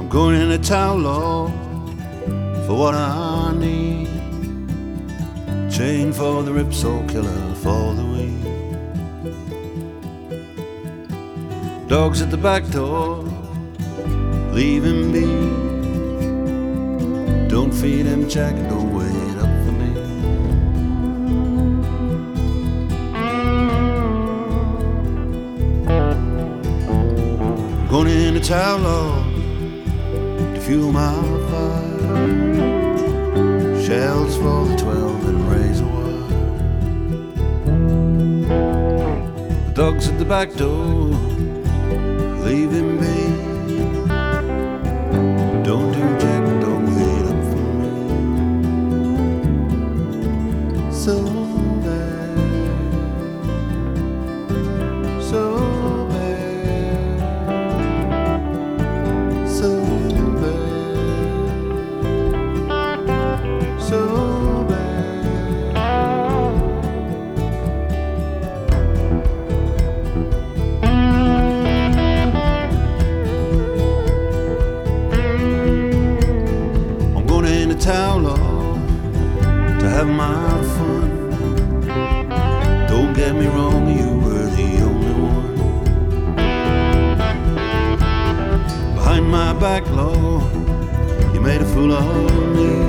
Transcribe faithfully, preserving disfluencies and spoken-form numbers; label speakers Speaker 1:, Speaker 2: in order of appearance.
Speaker 1: Going in a town law for what I need. Chain for the ripsaw killer for the weed. Dogs at the back door, leave him be. Don't feed him jack, don't wait up for me. Going in a town law to fuel my fire. Shells for the twelve and razor wire. The dogs at the back door, leave him be. Don't do jack, don't wait up for me. So bad, so bad, so bad, so town law to have my fun. Don't get me wrong, you were the only one. Behind my back, law, you made a fool of me.